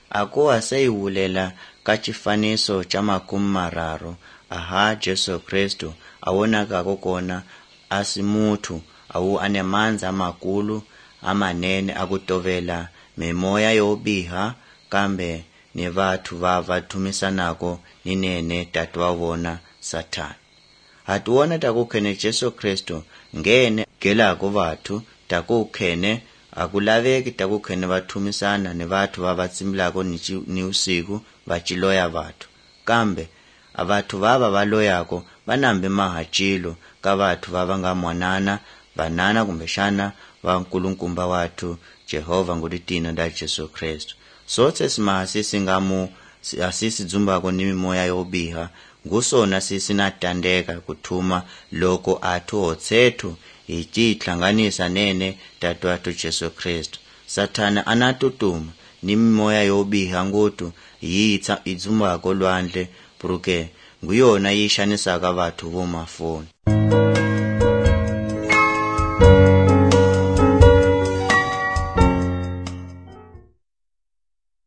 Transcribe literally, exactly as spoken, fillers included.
akuwa seyiwulela ka xifaniso xa makumu mararo aha Jesu Kristu awonakako kona asimuthu awu ane mandza makulu amanene akutovela memoya yo biha kambe ni vathu va vathumisanako ninene tatwavona Sathana. Hatuona takukhene Jesu Kristu ngene gelako vathu takukhene akulaveki takukhene vathumisana ni vathu va vatsimbilako ni usiku vachiloya vathu kambe avathu vava valoyako vanambe mahachilo ka vathu vava nga mwanana vanana kumbexana va nkulukumba wathu Jehova nguditino da Jesu Kristu. Sotse simaha sisi ngamu asisi dzumbako ni mimoya yo biha ngusona sisi natandeka kuthuma loko athu otsethu ichihlanganisa nene tatwathu Jesu Kristu. Sathana anatutuma ni mimoya yo biha ngutu yitsa idzumbako lwandle puruke nguyona yishanisaka vathu vomafoni.